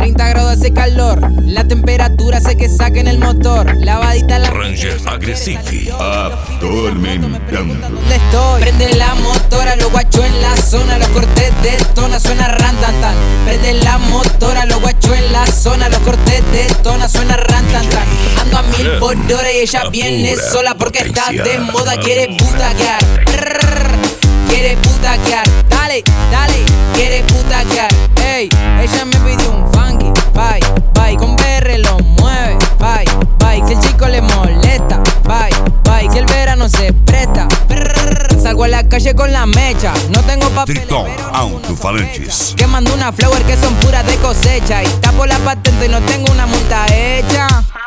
30 grados hace calor, la temperatura hace que saquen el motor. Lavadita la Ranger Aggressivi. Atormentando. ¿Dónde estoy? Prende la motora, los guachos en la zona, los cortes de tona, suena rantantan. Prende la motora, los guachos en la zona, los cortes de tona, suena rantantan. Ando a 1000 por hora y ella viene sola porque está de moda, quiere putaquear. Quiere putaquear, dale, dale, quiere putaquear. Ey, ella me pidió un funky, bye, bye, con BR lo mueve, bye, bye. Si el chico le molesta, bye, bye. Si el verano se presta, salgo a la calle con la mecha. No tengo papel, Tritton Alto-Falantes. que mando una flower que son puras de cosecha. Y tapo la patente y no tengo una multa hecha.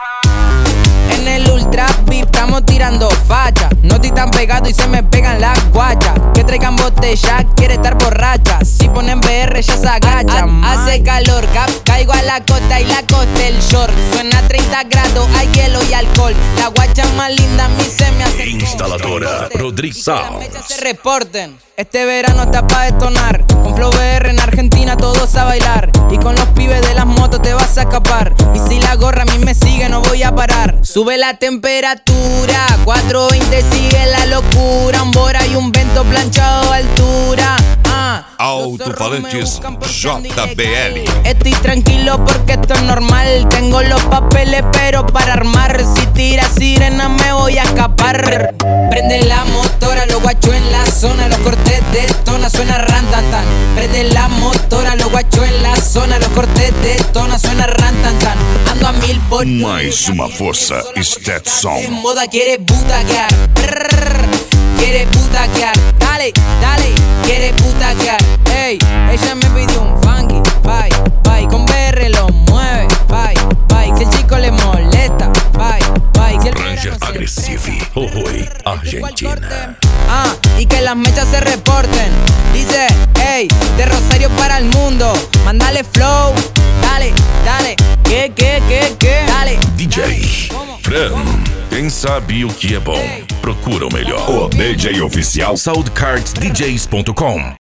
En el Ultra VIP estamos tirando facha. No estoy tan pegado y se me pegan las guachas. Que traigan botella, quiere estar borracha. Si ponen BR ya se agachan. Hace calor, caigo a la costa y la costa el short. Suena 30 grados, hay hielo y alcohol. La guacha más linda a mí se me hace. Instaladora Rodrigo Las mechas Sounds. se reporten. Este verano está pa' detonar. Con Flow BR en Argentina todos a bailar. Y con los pibes de las motos te vas a escapar. Y si la gorra a mí me sigue no voy a parar. Sube la temperatura, 420 sigue la locura. Un bora y un vento planchado a altura. Alto-Falantes JBL. Estoy tranquilo porque esto es normal. Tengo los papeles pero para armar. Si tira sirena me voy a escapar. Prende la motora, los guachos en la zona, los cortes de tona, suena rantantan. Prende la motora, los guachos en la zona, los cortes de tona, suena rantantan. Ando a 1000 por Mais uma força de Stetson. moda, quiere putaquear. Quiere putaquear, dale, dale, quiere putaquear. Ey, ella me pidió un funky, bye, bye. Con BR lo mueve, bye, bye. Si el chico le molesta, bye, bye. Si el Ranger verano se Aggressivi. Hoy, Argentina. y que las mechas se reporten. Dice, ey, de Rosario para el mundo. Mándale flow, dale, dale. ¿Qué? Dale. DJ Fran. Quem sabe o que é bom, procura o melhor. O DJ oficial Soundcardsdjs.com